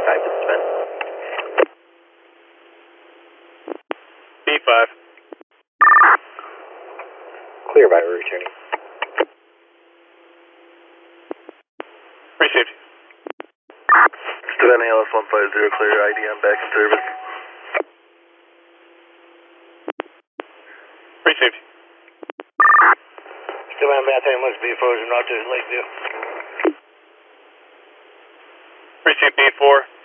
B5 to suspend. B5. Clear by returning. Received. Savannah ALS 150, clear IDM back in service. Received. Savannah Bathurst must be frozen out to Lakeview. Received B4.